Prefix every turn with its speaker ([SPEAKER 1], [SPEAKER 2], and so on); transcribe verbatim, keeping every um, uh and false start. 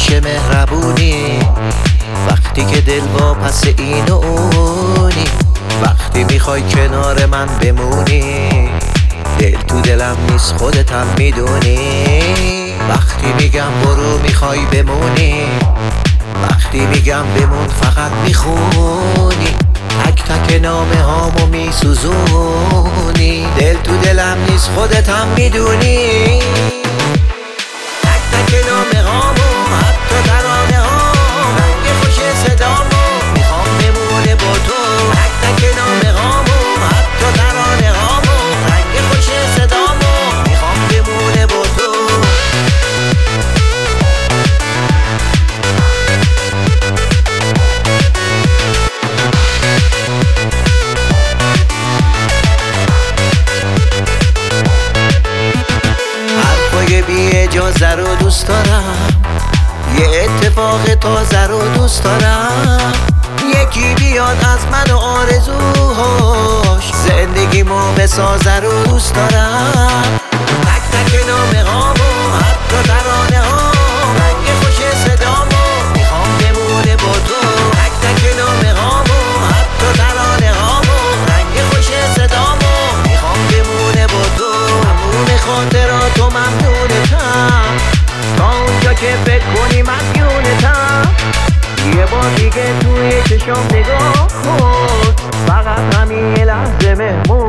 [SPEAKER 1] همیشه مهربونی، وقتی که دل با پس این و اونی، وقتی میخوای کنار من بمونی، دل تو دلم نیست خودت هم میدونی. وقتی میگم برو میخوای بمونی، وقتی میگم بمون فقط میخونی، تک تک نامه هامو میسوزونی، دل تو دلم نیست خودت هم میدونی. تک تک نامه هامو حتی ترانه ها رنگ خوش صدامو میخوام بمونه با تو. تک تک نامه هامو حتی ترانه هامو رنگ خوش صدامو میخوام بمونه با تو. بی اجازه رو دوست دارم، یه اتفاق تازه رو دوست دارم، یکی بیاد از من و آرزوهاش زندگیمو بسازه رو دوست دارم. تک تک نامه هامو حتی ترانه ها رنگ خوش صدامو میخوام بمونه با تو. تک تک نامه هامو حتی ترانه هامو رنگ خوش صدامو میخوام بمونه با تو. همون خاطراتو ممنونتم، تا اونجا که فکر کنی مدیونتم، یه بار دیگه توی چشم نگاه کن، فقط همین یه لحظه مهمون